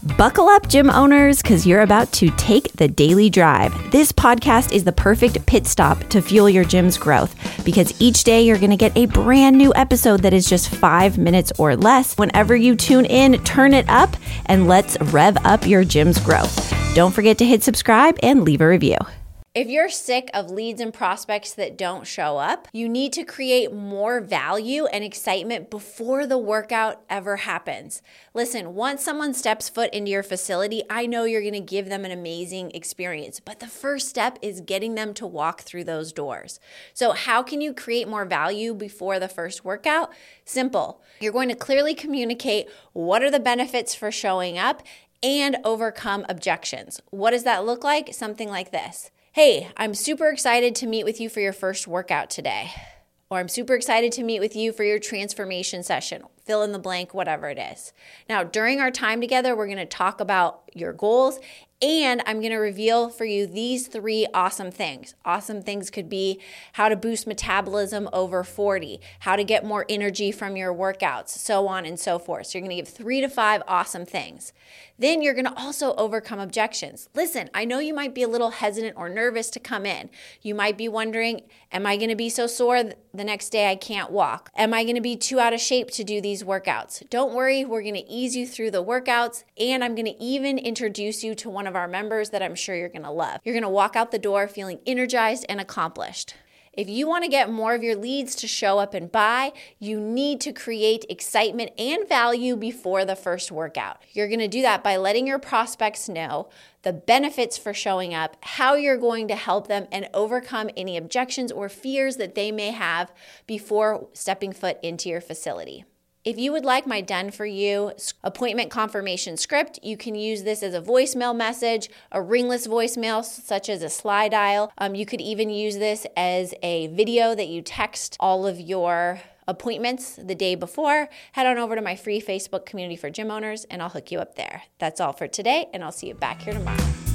Buckle up, gym owners, because you're about to take the daily drive. This podcast is the perfect pit stop to fuel your gym's growth because each day you're going to get a brand new episode that is just 5 minutes or less. Whenever you tune in, turn it up and let's rev up your gym's growth. Don't forget to hit subscribe and leave a review. If you're sick of leads and prospects that don't show up, you need to create more value and excitement before the workout ever happens. Listen, once someone steps foot into your facility, I know you're going to give them an amazing experience, but the first step is getting them to walk through those doors. So how can you create more value before the first workout? Simple. You're going to clearly communicate what are the benefits for showing up and overcome objections. What does that look like? Something like this. Hey, I'm super excited to meet with you for your first workout today. Or I'm super excited to meet with you for your transformation session. Fill in the blank, whatever it is. Now, during our time together, we're going to talk about your goals, and I'm going to reveal for you these 3 awesome things. Awesome things could be how to boost metabolism over 40, how to get more energy from your workouts, so on and so forth. So you're going to give 3 to 5 awesome things. Then you're going to also overcome objections. Listen, I know you might be a little hesitant or nervous to come in. You might be wondering, am I going to be so sore the next day I can't walk? Am I going to be too out of shape to do these workouts? Don't worry, we're going to ease you through the workouts, and I'm going to even introduce you to one of our members that I'm sure you're going to love. You're going to walk out the door feeling energized and accomplished. If you want to get more of your leads to show up and buy, you need to create excitement and value before the first workout. You're going to do that by letting your prospects know the benefits for showing up, how you're going to help them, and overcome any objections or fears that they may have before stepping foot into your facility. If you would like my done-for-you appointment confirmation script, you can use this as a voicemail message, a ringless voicemail such as a slide dial. You could even use this as a video that you text all of your appointments the day before. Head on over to my free Facebook community for gym owners and I'll hook you up there. That's all for today, and I'll see you back here tomorrow.